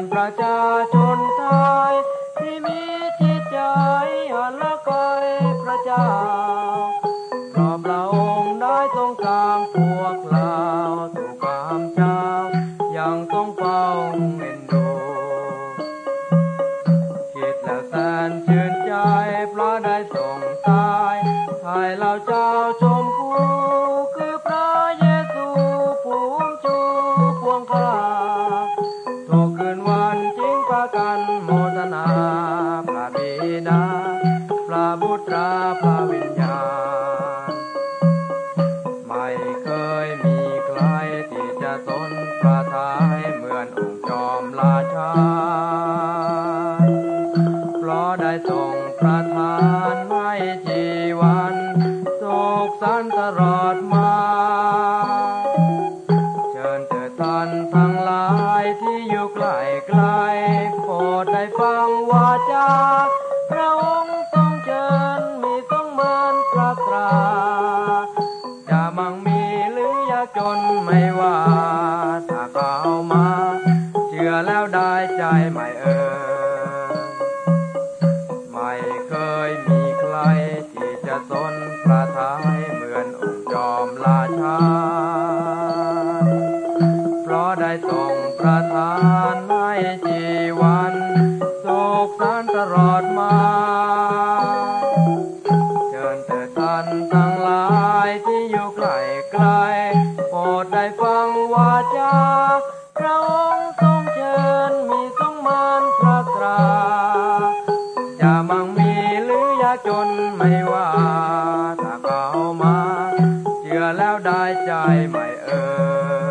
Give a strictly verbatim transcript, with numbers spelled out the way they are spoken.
ประชาชนไทยที่มีจิตใจอันละไกลพระเจ้าเพราะพระองค์ได้ทรงกลางพวกเราทุกความเจ้ายังต้องเฝ้าเอ็นดูคิดแล้วแสนชื่นใจเพราะได้ทรงตายให้เราเจ้าชมผู้คือพระเยซูผู้ชูพวงคาทุกคืนวันจริงประกันโมทนาพระบิดาพระบุตรพระวิญญาณไม่เคยมีใครที่จะทนประทายเหมือนองค์จอมราชาเพราะได้ทรงประทานให้ชีวันสุขสันต์ตลอดมาเชิญเถิดท่านทั้งหลายที่อยู่ไกลไกลโปรดได้ฟังวาจาพระองค์ทรงเชิญมีทรงเมินพระตราจะมั่งมีหรือยากจนไม่ว่าถ้าเข้ามาเชื่อแล้วได้ใจไม่เอ่ยไม่เคยมีใครที่จะทนประทายเหมือนองค์จอมราชาเพราะได้ทรงประทานให้ชีวันสุขสันต์ตลอดมาเชิญเถิดท่านทั้งหลายที่อยู่ไกลไกลโปรดได้ฟังวาจาพระองค์ทรงเชิญมีทรงเมินพระตราจะมั่งมีหรือยากจนไม่ว่าถ้าเข้ามาเชื่อแล้วได้ใจไม่เอ่ย